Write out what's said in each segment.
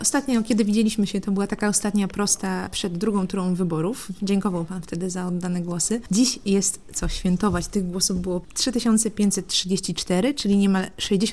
Ostatnio, kiedy widzieliśmy się, to była taka ostatnia prosta przed drugą turą wyborów. Dziękował pan wtedy za oddane głosy. Dziś jest co świętować. Tych głosów było 3534, czyli niemal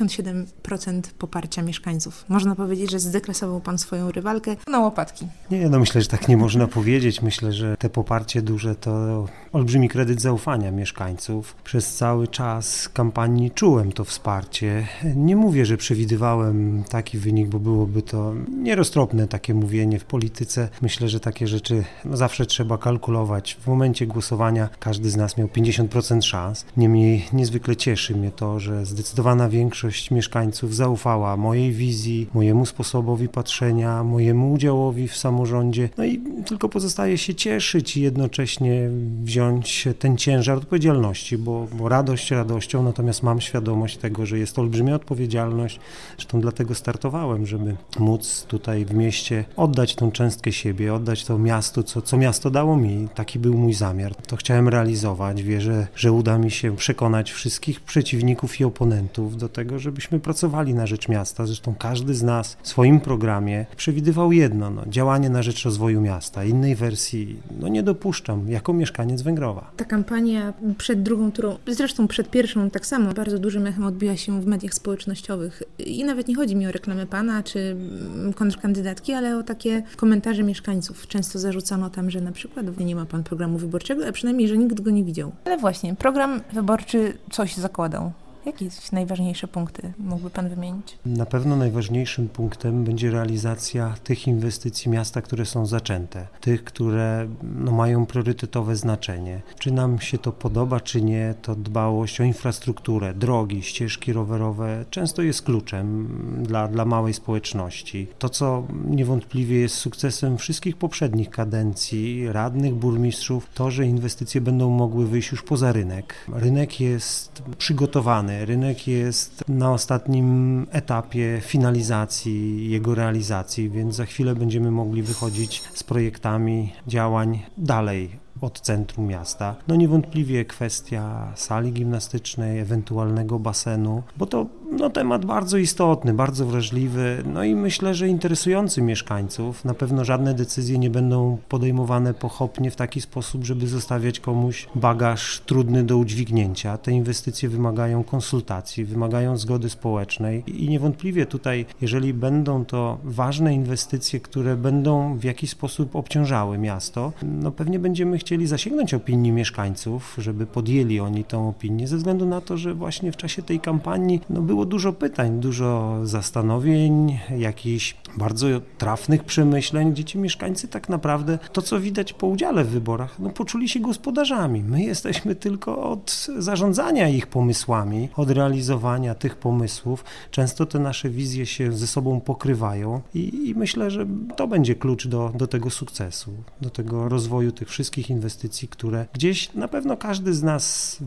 67% poparcia mieszkańców. Można powiedzieć, że zdeklasował pan swoją rywalkę na łopatki. Nie, myślę, że tak nie można powiedzieć. Myślę, że te poparcie duże to olbrzymi kredyt zaufania mieszkańców. Przez cały czas kampanii czułem to wsparcie. Nie mówię, że przewidywałem taki wynik, bo byłoby to nieroztropne takie mówienie w polityce. Myślę, że takie rzeczy zawsze trzeba kalkulować. W momencie głosowania każdy z nas miał 50% szans. Niemniej niezwykle cieszy mnie to, że zdecydowana większość mieszkańców zaufała mojej wizji, mojemu sposobowi patrzenia, mojemu udziałowi w samorządzie. No i tylko pozostaje się cieszyć i jednocześnie wziąć ten ciężar odpowiedzialności, bo radość radością, natomiast mam świadomość tego, że jest to olbrzymia odpowiedzialność. Zresztą dlatego startowałem, żeby móc tutaj w mieście oddać tą cząstkę siebie, oddać to miastu, co miasto dało mi. Taki był mój zamiar. To chciałem realizować. Wierzę, że uda mi się przekonać wszystkich przeciwników i oponentów do tego, żebyśmy pracowali na rzecz miasta. Zresztą każdy z nas w swoim programie przewidywał jedno, działanie na rzecz rozwoju miasta. Innej wersji nie dopuszczam jako mieszkaniec Węgrowa. Ta kampania przed drugą turą, zresztą przed pierwszą tak samo, bardzo dużym echem odbiła się w mediach społecznościowych. I nawet nie chodzi mi o reklamę pana czy kontrkandydatki, ale o takie komentarze mieszkańców. Często zarzucano tam, że na przykład nie ma pan programu wyborczego, a przynajmniej, że nikt go nie widział. Ale właśnie, program wyborczy coś zakładał. Jakie najważniejsze punkty mógłby pan wymienić? Na pewno najważniejszym punktem będzie realizacja tych inwestycji miasta, które są zaczęte. Tych, które mają priorytetowe znaczenie. Czy nam się to podoba, czy nie, to dbałość o infrastrukturę, drogi, ścieżki rowerowe często jest kluczem dla małej społeczności. To, co niewątpliwie jest sukcesem wszystkich poprzednich kadencji, radnych, burmistrzów, to, że inwestycje będą mogły wyjść już poza rynek. Rynek jest przygotowany. Rynek jest na ostatnim etapie finalizacji jego realizacji, więc za chwilę będziemy mogli wychodzić z projektami działań dalej od centrum miasta. Niewątpliwie kwestia sali gimnastycznej, ewentualnego basenu, bo to temat bardzo istotny, bardzo wrażliwy, i myślę, że interesujący mieszkańców. Na pewno żadne decyzje nie będą podejmowane pochopnie w taki sposób, żeby zostawiać komuś bagaż trudny do udźwignięcia. Te inwestycje wymagają konsultacji, wymagają zgody społecznej i niewątpliwie tutaj, jeżeli będą to ważne inwestycje, które będą w jakiś sposób obciążały miasto, pewnie będziemy chcieli zasięgnąć opinii mieszkańców, żeby podjęli oni tą opinię, ze względu na to, że właśnie w czasie tej kampanii było dużo pytań, dużo zastanowień, jakichś bardzo trafnych przemyśleń, gdzie ci mieszkańcy tak naprawdę to, co widać po udziale w wyborach, poczuli się gospodarzami. My jesteśmy tylko od zarządzania ich pomysłami, od realizowania tych pomysłów. Często te nasze wizje się ze sobą pokrywają i myślę, że to będzie klucz do tego sukcesu, do tego rozwoju tych wszystkich inwestycji, które gdzieś na pewno każdy z nas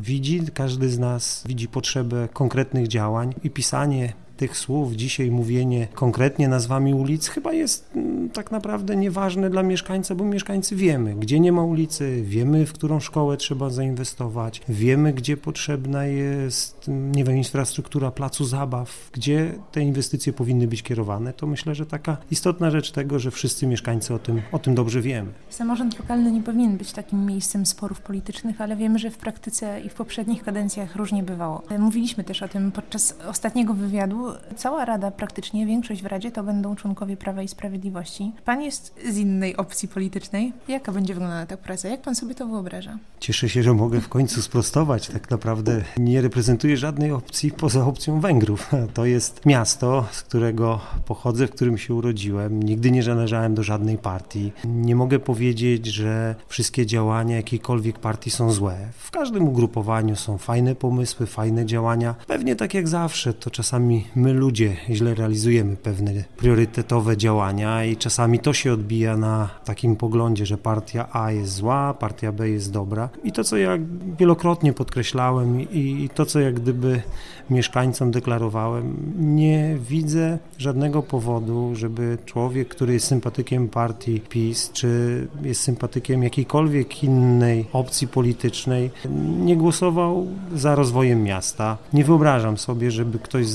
widzi potrzebę konkretnych działań i pisanie tych słów, dzisiaj mówienie konkretnie nazwami ulic chyba jest tak naprawdę nieważne dla mieszkańca, bo mieszkańcy wiemy, gdzie nie ma ulicy, wiemy, w którą szkołę trzeba zainwestować, wiemy, gdzie potrzebna jest, infrastruktura placu zabaw, gdzie te inwestycje powinny być kierowane. To myślę, że taka istotna rzecz tego, że wszyscy mieszkańcy o tym dobrze wiemy. Samorząd lokalny nie powinien być takim miejscem sporów politycznych, ale wiemy, że w praktyce i w poprzednich kadencjach różnie bywało. Mówiliśmy też o tym podczas ostatniego wywiadu. Cała Rada, praktycznie większość w Radzie to będą członkowie Prawa i Sprawiedliwości. Pan jest z innej opcji politycznej. Jaka będzie wyglądała ta praca? Jak pan sobie to wyobraża? Cieszę się, że mogę w końcu sprostować. Tak naprawdę nie reprezentuję żadnej opcji poza opcją Węgrów. To jest miasto, z którego pochodzę, w którym się urodziłem. Nigdy nie należałem do żadnej partii. Nie mogę powiedzieć, że wszystkie działania jakiejkolwiek partii są złe. W każdym ugrupowaniu są fajne pomysły, fajne działania. Pewnie tak jak zawsze, to czasami my ludzie źle realizujemy pewne priorytetowe działania i czasami to się odbija na takim poglądzie, że partia A jest zła, partia B jest dobra. I to, co ja wielokrotnie podkreślałem i to, co jak gdyby mieszkańcom deklarowałem, nie widzę żadnego powodu, żeby człowiek, który jest sympatykiem partii PiS, czy jest sympatykiem jakiejkolwiek innej opcji politycznej, nie głosował za rozwojem miasta. Nie wyobrażam sobie, żeby ktoś z radnych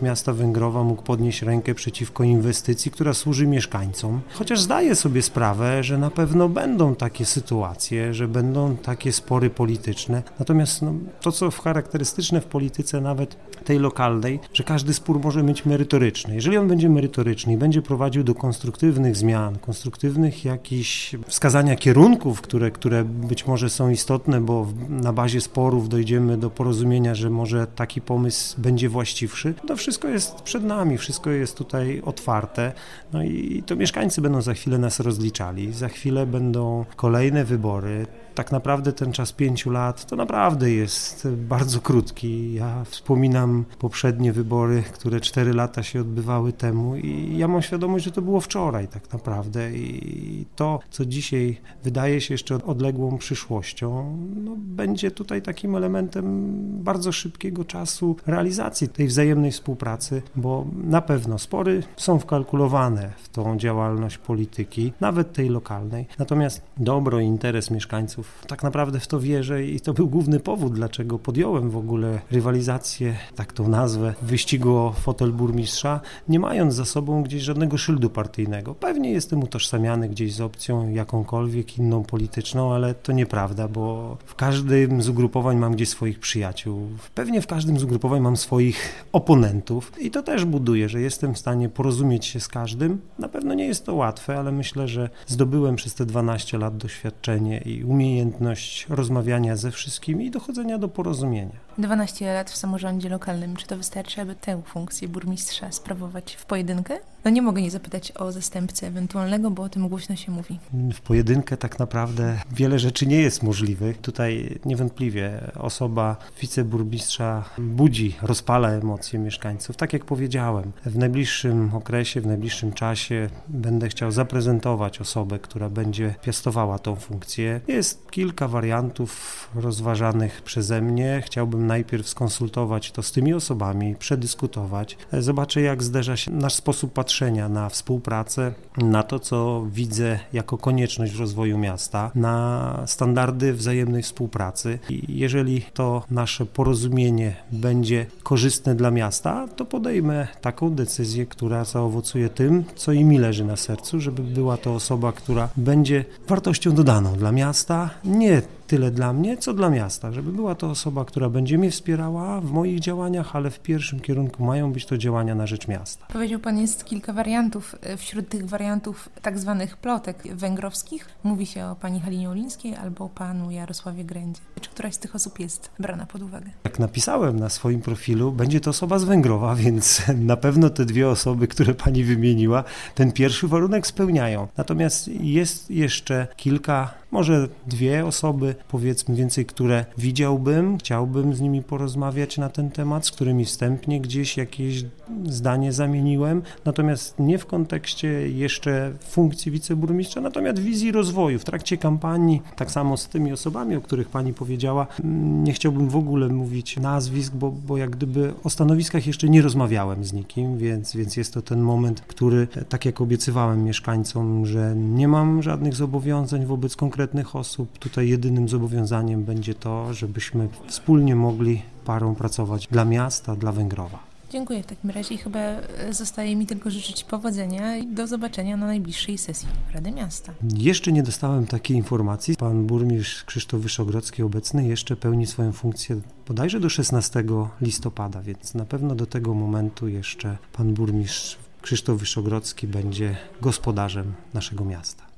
miasta Węgrowa mógł podnieść rękę przeciwko inwestycji, która służy mieszkańcom. Chociaż zdaję sobie sprawę, że na pewno będą takie sytuacje, że będą takie spory polityczne. Natomiast to, co charakterystyczne w polityce nawet tej lokalnej, że każdy spór może być merytoryczny. Jeżeli on będzie merytoryczny i będzie prowadził do konstruktywnych zmian, konstruktywnych jakichś wskazania kierunków, które być może są istotne, bo na bazie sporów dojdziemy do porozumienia, że może taki pomysł będzie właściwszy, to wszystko jest przed nami, wszystko jest tutaj otwarte. No i to mieszkańcy będą za chwilę nas rozliczali, za chwilę będą kolejne wybory. Tak naprawdę ten czas 5 lat to naprawdę jest bardzo krótki. Ja wspominam poprzednie wybory, które 4 lata się odbywały temu i ja mam świadomość, że to było wczoraj tak naprawdę i to, co dzisiaj wydaje się jeszcze odległą przyszłością, będzie tutaj takim elementem bardzo szybkiego czasu realizacji tej wzajemnej współpracy, bo na pewno spory są wkalkulowane w tą działalność polityki, nawet tej lokalnej. Natomiast dobro i interes mieszkańców tak naprawdę w to wierzę i to był główny powód, dlaczego podjąłem w ogóle rywalizację, tak tą nazwę, w wyścigu o fotel burmistrza, nie mając za sobą gdzieś żadnego szyldu partyjnego. Pewnie jestem utożsamiany gdzieś z opcją jakąkolwiek inną polityczną, ale to nieprawda, bo w każdym z ugrupowań mam gdzieś swoich przyjaciół. Pewnie w każdym z ugrupowań mam swoich oponentów i to też buduje, że jestem w stanie porozumieć się z każdym. Na pewno nie jest to łatwe, ale myślę, że zdobyłem przez te 12 lat doświadczenie i umiejętność rozmawiania ze wszystkimi i dochodzenia do porozumienia. 12 lat w samorządzie lokalnym. Czy to wystarczy, aby tę funkcję burmistrza sprawować w pojedynkę? Nie mogę nie zapytać o zastępcę ewentualnego, bo o tym głośno się mówi. W pojedynkę tak naprawdę wiele rzeczy nie jest możliwych. Tutaj niewątpliwie osoba wiceburmistrza budzi, rozpala emocje mieszkańców. Tak jak powiedziałem, w najbliższym okresie, w najbliższym czasie będę chciał zaprezentować osobę, która będzie piastowała tą funkcję. Jest kilka wariantów rozważanych przeze mnie. Chciałbym najpierw skonsultować to z tymi osobami, przedyskutować. Zobaczę, jak zderza się nasz sposób patrzenia na współpracę, na to, co widzę jako konieczność w rozwoju miasta, na standardy wzajemnej współpracy. I jeżeli to nasze porozumienie będzie korzystne dla miasta, to podejmę taką decyzję, która zaowocuje tym, co i mi leży na sercu, żeby była to osoba, która będzie wartością dodaną dla miasta, nie tyle dla mnie, co dla miasta, żeby była to osoba, która będzie mnie wspierała w moich działaniach, ale w pierwszym kierunku mają być to działania na rzecz miasta. Powiedział Pan, jest kilka wariantów. Wśród tych wariantów tak zwanych plotek węgrowskich mówi się o pani Halinie Olińskiej albo o panu Jarosławie Grędzie. Czy któraś z tych osób jest brana pod uwagę? Jak napisałem na swoim profilu, będzie to osoba z Węgrowa, więc na pewno te dwie osoby, które pani wymieniła, ten pierwszy warunek spełniają. Natomiast jest jeszcze kilka, może 2 osoby, powiedzmy więcej, które chciałbym z nimi porozmawiać na ten temat, z którymi wstępnie gdzieś jakieś zdanie zamieniłem, natomiast nie w kontekście jeszcze funkcji wiceburmistrza, natomiast wizji rozwoju w trakcie kampanii, tak samo z tymi osobami, o których pani powiedziała. Nie chciałbym w ogóle mówić nazwisk, bo jak gdyby o stanowiskach jeszcze nie rozmawiałem z nikim, więc jest to ten moment, który, tak jak obiecywałem mieszkańcom, że nie mam żadnych zobowiązań wobec konkretnych osób. Tutaj jedynym zobowiązaniem będzie to, żebyśmy wspólnie mogli parą pracować dla miasta, dla Węgrowa. Dziękuję w takim razie. Chyba zostaje mi tylko życzyć powodzenia i do zobaczenia na najbliższej sesji Rady Miasta. Jeszcze nie dostałem takiej informacji. Pan burmistrz Krzysztof Wyszogrodzki obecny jeszcze pełni swoją funkcję bodajże do 16 listopada, więc na pewno do tego momentu jeszcze pan burmistrz Krzysztof Wyszogrodzki będzie gospodarzem naszego miasta.